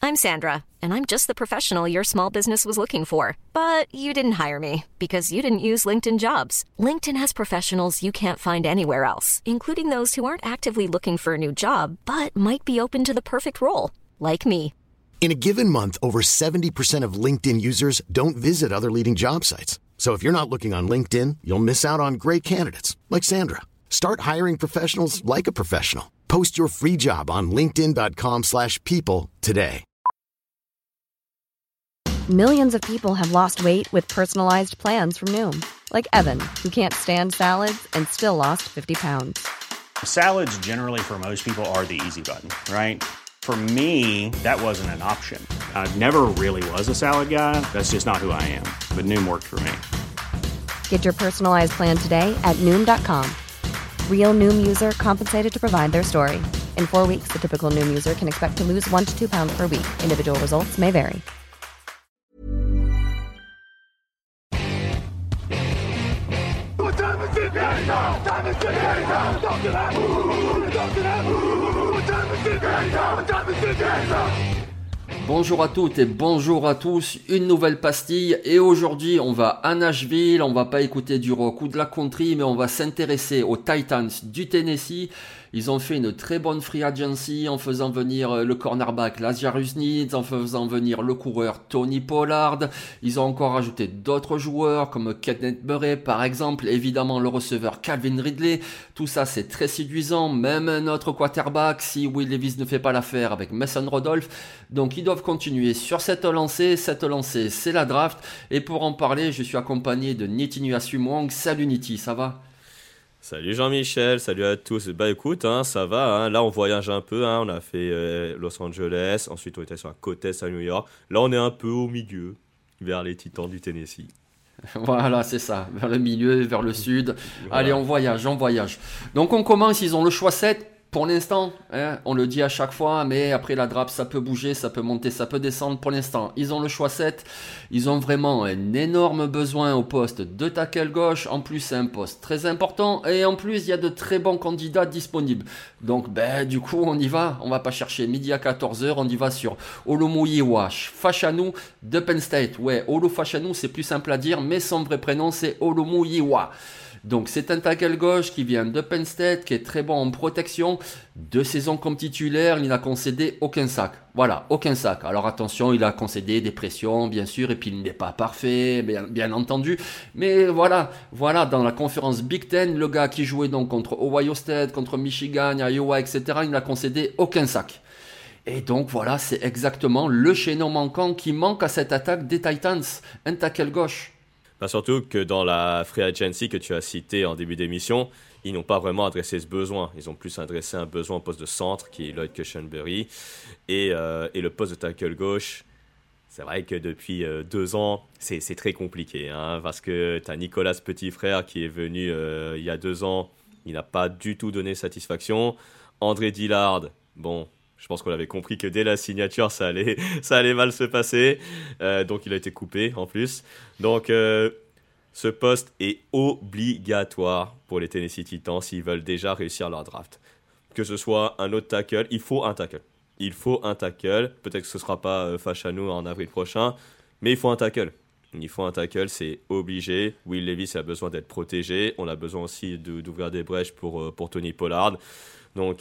I'm Sandra, and I'm just the professional your small business was looking for. But you didn't hire me because you didn't use LinkedIn Jobs. LinkedIn has professionals you can't find anywhere else, including those who aren't actively looking for a new job, but might be open to the perfect role, like me. In a given month, over 70% of LinkedIn users don't visit other leading job sites. So if you're not looking on LinkedIn, you'll miss out on great candidates like Sandra. Start hiring professionals like a professional. Post your free job on linkedin.com/people today. Millions of people have lost weight with personalized plans from Noom. Like Evan, who can't stand salads and still lost 50 pounds. Salads generally for most people are the easy button, right? For me, that wasn't an option. I never really was a salad guy. That's just not who I am. But Noom worked for me. Get your personalized plan today at Noom.com. Real Noom user compensated to provide their story. In 4 weeks, the typical Noom user can expect to lose 1 to 2 pounds per week. Individual results may vary. Bonjour à toutes et bonjour à tous, une nouvelle pastille et aujourd'hui on va à Nashville, on va pas écouter du rock ou de la country mais on va s'intéresser aux Titans du Tennessee. Ils ont fait une très bonne free agency en faisant venir le cornerback Lazarus Sneed, en faisant venir le coureur Tony Pollard. Ils ont encore ajouté d'autres joueurs comme Kenneth Murray par exemple, évidemment le receveur Calvin Ridley. Tout ça c'est très séduisant, même notre quarterback si Will Levis ne fait pas l'affaire avec Mason Rudolph. Donc ils doivent continuer sur cette lancée c'est la draft. Et pour en parler je suis accompagné de Niti Nuasumwang. Salut Niti, ça va ? Salut Jean-Michel, salut à tous. Bah écoute, ça va, là on voyage un peu, on a fait Los Angeles, ensuite on était sur la côte est à New York. Là on est un peu au milieu, vers les Titans du Tennessee. Voilà, c'est ça, vers le milieu, vers le sud. Voilà. Allez, on voyage. Donc on commence, ils ont le choix 7. Pour l'instant, on le dit à chaque fois, mais après la draft, ça peut bouger, ça peut monter, ça peut descendre. Pour l'instant, ils ont le choix 7. Ils ont vraiment un énorme besoin au poste de tackle gauche. En plus, c'est un poste très important. Et en plus, il y a de très bons candidats disponibles. Donc, du coup, on y va. On va pas chercher midi à 14h. On y va sur Olomuyiwa Fashanu de Penn State. Ouais, Olu Fashanu, c'est plus simple à dire, mais son vrai prénom, c'est Olomuyiwa. Donc c'est un tackle gauche qui vient de Penn State, qui est très bon en protection. 2 saisons comme titulaire, il n'a concédé aucun sac. Voilà, aucun sac. Alors attention, il a concédé des pressions, bien sûr, et puis il n'est pas parfait, bien entendu. Mais voilà, dans la conférence Big Ten, le gars qui jouait donc contre Ohio State, contre Michigan, Iowa, etc., il n'a concédé aucun sac. Et donc voilà, c'est exactement le chaînon manquant qui manque à cette attaque des Titans, un tackle gauche. Bah surtout que dans la free agency que tu as cité en début d'émission, ils n'ont pas vraiment adressé ce besoin. Ils ont plus adressé un besoin au poste de centre qui est Lloyd Cushenberry et le poste de tackle gauche. C'est vrai que depuis 2 ans, c'est très compliqué parce que tu as Nicolas Petit-Frère qui est venu il y a 2 ans. Il n'a pas du tout donné satisfaction. André Dillard, bon... Je pense qu'on avait compris que dès la signature, ça allait mal se passer. Donc, il a été coupé en plus. Donc, ce poste est obligatoire pour les Tennessee Titans s'ils veulent déjà réussir leur draft. Que ce soit un autre tackle, il faut un tackle. Peut-être que ce ne sera pas Fashanu en avril prochain, mais il faut un tackle. C'est obligé. Will Levis a besoin d'être protégé. On a besoin aussi d'ouvrir des brèches pour Tony Pollard. Donc,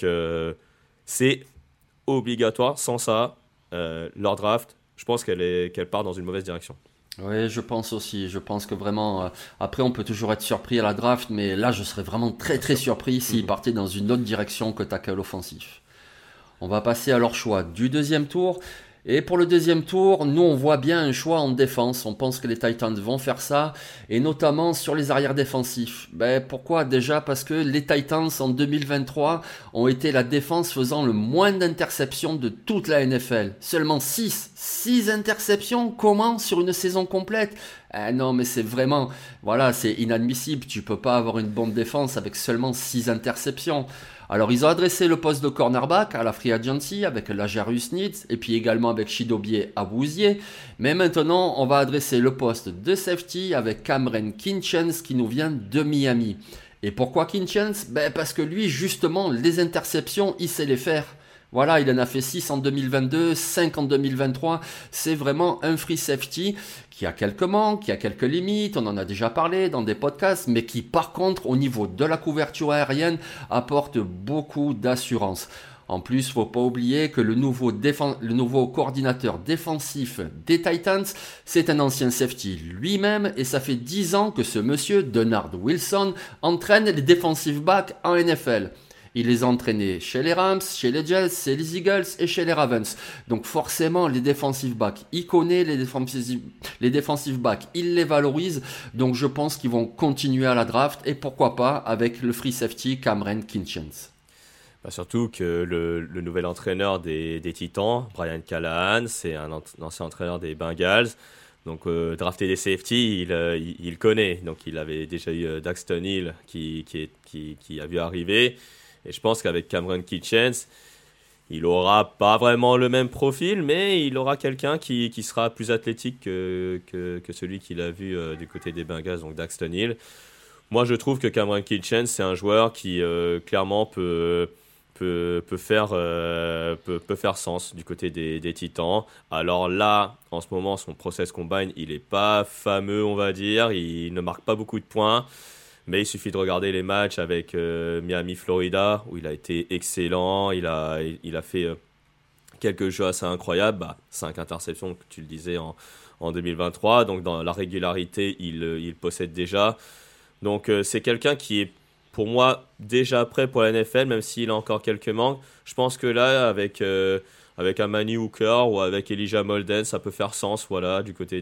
c'est obligatoire. Sans ça, leur draft, je pense qu'elle part dans une mauvaise direction. Oui, je pense aussi. Je pense que vraiment, après on peut toujours être surpris à la draft, mais là je serais vraiment très très surpris s'ils partaient dans une autre direction que tackle offensif. On va passer à leur choix du 2e tour. Et pour le 2e tour, nous on voit bien un choix en défense. On pense que les Titans vont faire ça, et notamment sur les arrières défensifs. Pourquoi ? Déjà parce que les Titans en 2023 ont été la défense faisant le moins d'interceptions de toute la NFL. Seulement 6 interceptions, comment sur une saison complète ? Non mais c'est vraiment, c'est inadmissible. Tu peux pas avoir une bonne défense avec seulement 6 interceptions. Alors ils ont adressé le poste de cornerback à la free agency avec Lazarus Sneed et puis également avec Chidobe Awuzie. Mais maintenant on va adresser le poste de safety avec Cameron Kinchens qui nous vient de Miami. Et pourquoi Kinchens ? Parce que lui justement les interceptions il sait les faire. Voilà, il en a fait 6 en 2022, 5 en 2023. C'est vraiment un free safety qui a quelques manques, qui a quelques limites. On en a déjà parlé dans des podcasts, mais qui par contre, au niveau de la couverture aérienne, apporte beaucoup d'assurance. En plus, faut pas oublier que le nouveau coordinateur défensif des Titans, c'est un ancien safety lui-même, et ça fait 10 ans que ce monsieur, Donard Wilson, entraîne les defensive backs en NFL. Il les a entraînés chez les Rams, chez les Jets, chez les Eagles et chez les Ravens. Donc forcément, les defensive backs, il connaît les defensive backs, il les valorise. Donc je pense qu'ils vont continuer à la draft et pourquoi pas avec le free safety Cameron Kitchens. Surtout que le nouvel entraîneur des Titans, Brian Callahan, c'est un ancien entraîneur des Bengals. Donc drafter des safety, il connaît. Donc il avait déjà eu Daxton Hill qui a vu arriver. Et je pense qu'avec Cameron Kitchens, il aura pas vraiment le même profil, mais il aura quelqu'un qui sera plus athlétique que celui qu'il a vu du côté des Bengals, donc Daxton Hill. Moi, je trouve que Cameron Kitchens, c'est un joueur qui clairement peut faire sens du côté des Titans. Alors là, en ce moment, son process combine, il n'est pas fameux, on va dire. Il ne marque pas beaucoup de points. Mais il suffit de regarder les matchs avec Miami, Florida, où il a été excellent. Il a fait quelques jeux assez incroyables. 5 interceptions, tu le disais, en 2023. Donc dans la régularité, il possède déjà. Donc c'est quelqu'un qui est, pour moi, déjà prêt pour la NFL, même s'il a encore quelques manques. Je pense que là, avec un Manny Hooker ou avec Elijah Molden, ça peut faire sens, voilà, du côté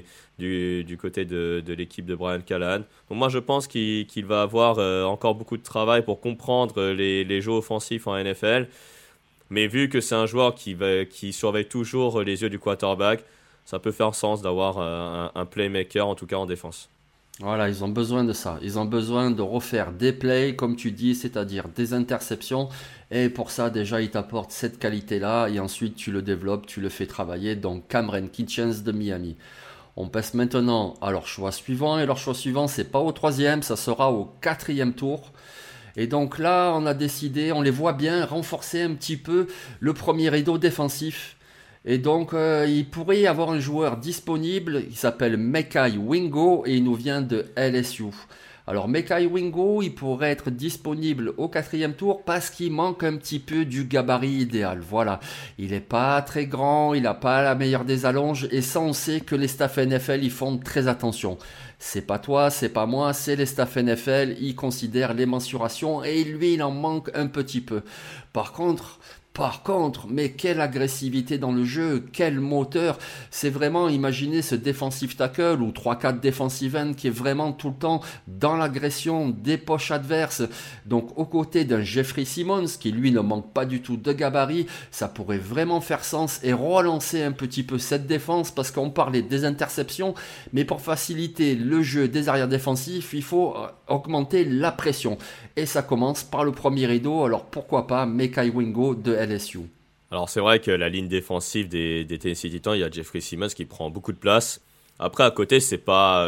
du côté de l'équipe de Brian Callahan. Donc moi, je pense qu'il va avoir encore beaucoup de travail pour comprendre les jeux offensifs en NFL. Mais vu que c'est un joueur qui surveille toujours les yeux du quarterback, ça peut faire sens d'avoir un playmaker, en tout cas en défense. Voilà, ils ont besoin de ça. Ils ont besoin de refaire des plays, comme tu dis, c'est-à-dire des interceptions. Et pour ça, déjà, ils t'apportent cette qualité-là. Et ensuite, tu le développes, tu le fais travailler. Donc, Cameron Kitchens de Miami. On passe maintenant à leur choix suivant. Et leur choix suivant, c'est pas au 3e, ça sera au 4e tour. Et donc là, on a décidé, on les voit bien renforcer un petit peu le premier rideau défensif. Et donc, il pourrait y avoir un joueur disponible, il s'appelle Mekhi Wingo et il nous vient de LSU. Alors, Mekhi Wingo, il pourrait être disponible au 4e tour parce qu'il manque un petit peu du gabarit idéal. Voilà, il n'est pas très grand, il n'a pas la meilleure des allonges et ça, on sait que les staffs NFL, ils font très attention. C'est pas toi, c'est pas moi, c'est les staffs NFL, ils considèrent les mensurations et lui, il en manque un petit peu. Par contre, mais quelle agressivité dans le jeu, quel moteur. C'est vraiment, imaginez ce defensive tackle ou 3-4 defensive end qui est vraiment tout le temps dans l'agression des poches adverses. Donc aux côtés d'un Jeffrey Simmons qui lui ne manque pas du tout de gabarit, ça pourrait vraiment faire sens et relancer un petit peu cette défense parce qu'on parlait des interceptions, mais pour faciliter le jeu des arrières défensifs, il faut augmenter la pression. Et ça commence par le premier rideau, alors pourquoi pas Mekhi Wingo de LSU. Alors c'est vrai que la ligne défensive des Tennessee Titans, il y a Jeffrey Simmons qui prend beaucoup de place. Après à côté c'est pas,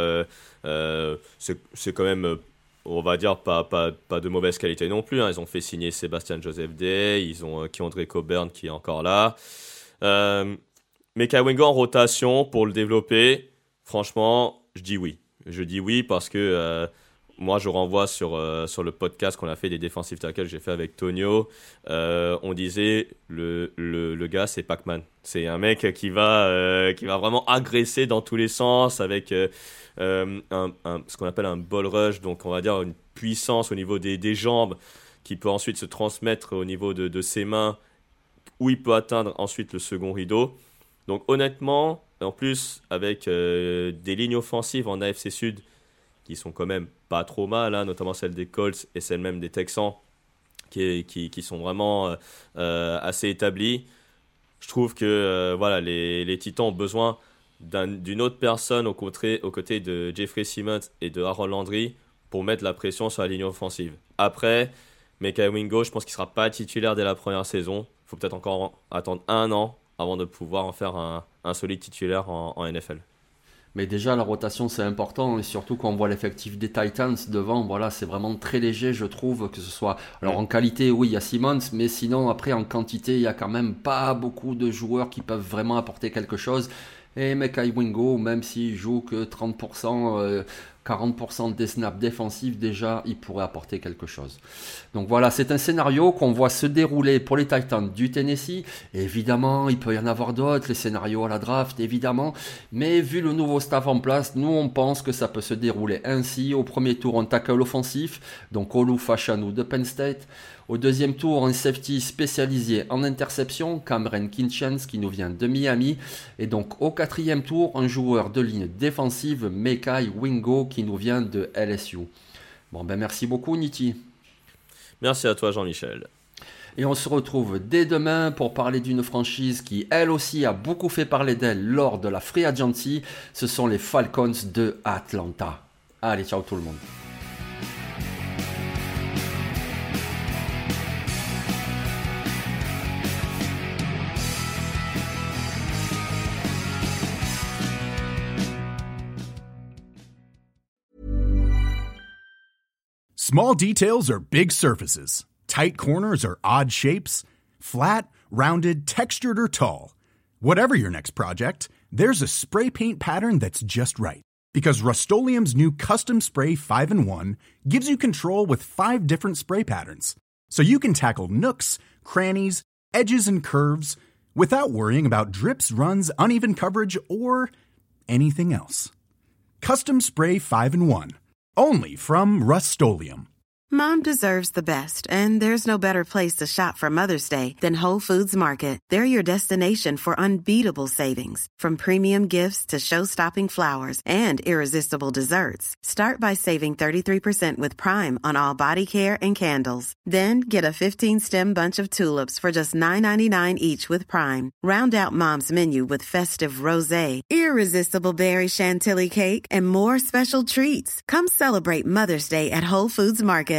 c'est quand même, on va dire pas de mauvaise qualité non plus. Hein. Ils ont fait signer Sébastien Joseph Day, ils ont Keandre Coburn qui est encore là. Mekhi Wingo en rotation pour le développer, franchement je dis oui. Je dis oui parce que moi, je renvoie sur le podcast qu'on a fait des defensive tackles que j'ai fait avec Tonio. On disait, le gars, c'est Pac-Man. C'est un mec qui va vraiment agresser dans tous les sens avec ce qu'on appelle un ball rush. Donc, on va dire une puissance au niveau des jambes qui peut ensuite se transmettre au niveau de ses mains où il peut atteindre ensuite le second rideau. Donc, honnêtement, en plus, avec des lignes offensives en AFC Sud qui sont quand même pas trop mal, hein, notamment celle des Colts et celle même des Texans, qui sont vraiment assez établies. Je trouve que voilà, les Titans ont besoin d'une autre personne aux côtés de Jeffrey Simmons et de Harold Landry pour mettre la pression sur la ligne offensive. Après, Mekhi Wingo, je pense qu'il ne sera pas titulaire dès la première saison. Il faut peut-être encore attendre 1 an avant de pouvoir en faire un solide titulaire en NFL. Mais déjà, la rotation, c'est important, et surtout quand on voit l'effectif des Titans devant, voilà, c'est vraiment très léger, je trouve, que ce soit... Alors, en qualité, oui, il y a Simmons, mais sinon, après, en quantité, il y a quand même pas beaucoup de joueurs qui peuvent vraiment apporter quelque chose. Et Mekhi Wingo, même s'il joue que 30%, 40% des snaps défensifs, déjà, il pourrait apporter quelque chose. Donc voilà, c'est un scénario qu'on voit se dérouler pour les Titans du Tennessee. Et évidemment, il peut y en avoir d'autres, les scénarios à la draft, évidemment. Mais vu le nouveau staff en place, nous, on pense que ça peut se dérouler ainsi. Au premier tour, en tackle offensif, donc Olu Fashanu de Penn State. Au deuxième tour, un safety spécialisé en interception, Cameron Kinchens, qui nous vient de Miami. Et donc au quatrième tour, un joueur de ligne défensive, Mekhi Wingo, qui nous vient de LSU. Bon, ben merci beaucoup, Niti. Merci à toi, Jean-Michel. Et on se retrouve dès demain pour parler d'une franchise qui, elle aussi, a beaucoup fait parler d'elle lors de la Free Agency. Ce sont les Falcons de Atlanta. Allez, ciao tout le monde. Small details are big surfaces. Tight corners are odd shapes. Flat, rounded, textured, or tall. Whatever your next project, there's a spray paint pattern that's just right. Because Rust-Oleum's new Custom Spray 5-in-1 gives you control with 5 different spray patterns. So you can tackle nooks, crannies, edges, and curves without worrying about drips, runs, uneven coverage, or anything else. Custom Spray 5-in-1. Only from Rust-Oleum. Mom deserves the best, and there's no better place to shop for Mother's Day than Whole Foods Market. They're your destination for unbeatable savings, from premium gifts to show-stopping flowers and irresistible desserts. Start by saving 33% with Prime on all body care and candles. Then get a 15-stem bunch of tulips for just $9.99 each with Prime. Round out Mom's menu with festive rosé, irresistible berry chantilly cake, and more special treats. Come celebrate Mother's Day at Whole Foods Market.